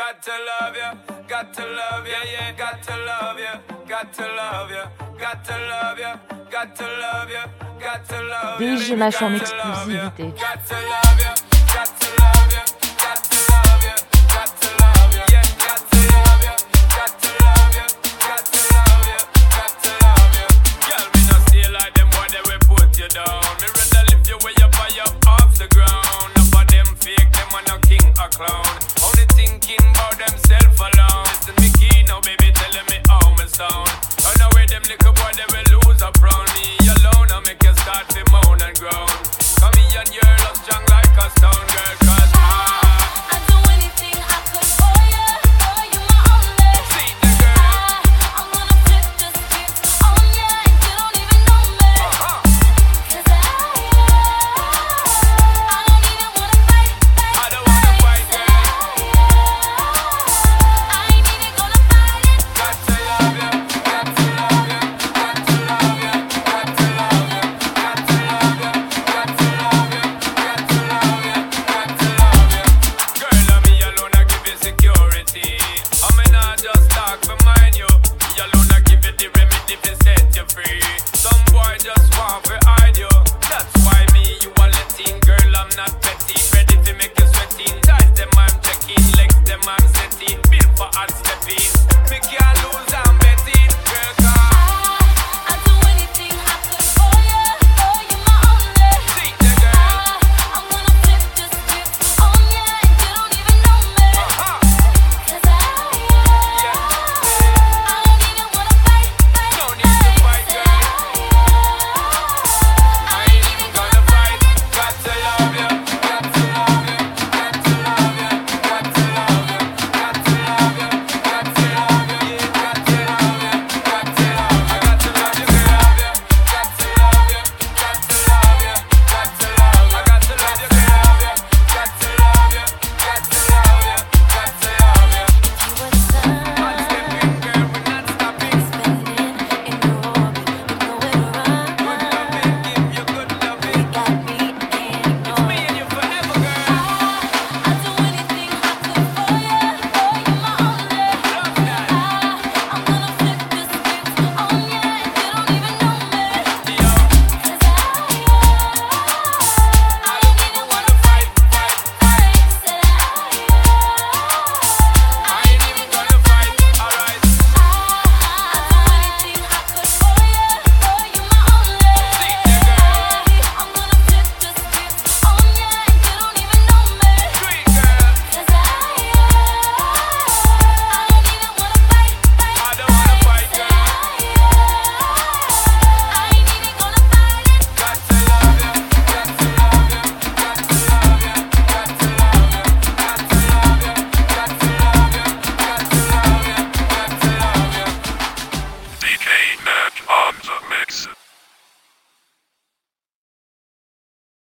got to love you, got to love you, yeah, got to love you, got to love you, got to love you, got to love you, got to love you. DJ Mach en exclusivité. Got to love you, got to love you, got to love you, got to love you, yeah, got to love you, got to love you, got to love you, got to love you. Girl, me not stay like them boy they will put you down. Me rather lift you way up high up off the ground. None of them fake, them are no king or clown. Only thinking about themself alone. Listen me key now, baby, telling me how me sound. Run away them little boy they will lose up round me alone. I make you start to moan and groan. Come here and you're love strong like a stone girl, 'cause